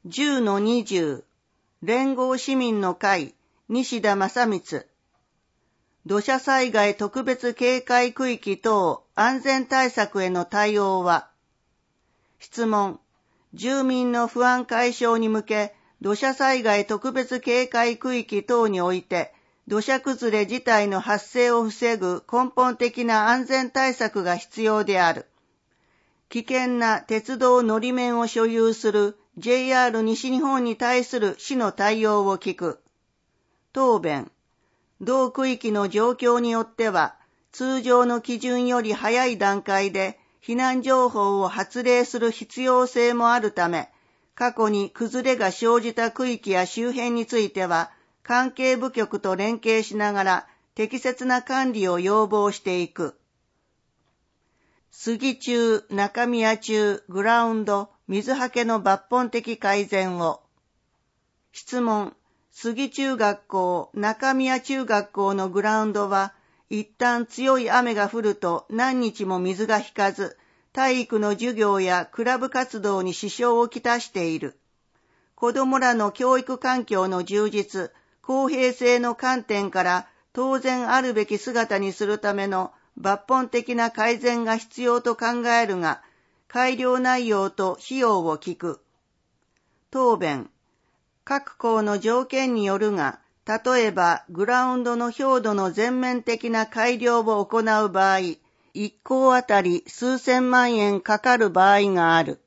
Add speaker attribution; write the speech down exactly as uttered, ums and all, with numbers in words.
Speaker 1: じゅうのにじゅう、連合市民の会、西田正光。土砂災害特別警戒区域等安全対策への対応は。質問。住民の不安解消に向け、土砂災害特別警戒区域等において、土砂崩れ自体の発生を防ぐ根本的な安全対策が必要である。危険な鉄道のり面を所有する ジェイアール 西日本に対する市の対応を聞く。答弁。同区域の状況によっては、通常の基準より早い段階で避難情報を発令する必要性もあるため、過去に崩れが生じた区域や周辺については、関係部局と連携しながら適切な管理を要望していく。杉中、中宮中、グラウンド、水はけの抜本的改善を。質問。杉中学校、中宮中学校のグラウンドは、一旦強い雨が降ると何日も水が引かず、体育の授業やクラブ活動に支障をきたしている。子供らの教育環境の充実、公平性の観点から当然あるべき姿にするための抜本的な改善が必要と考えるが、改良内容と費用を聞く。答弁。各校の条件によるが、例えばグラウンドの表土の全面的な改良を行う場合、一校あたり数千万円かかる場合がある。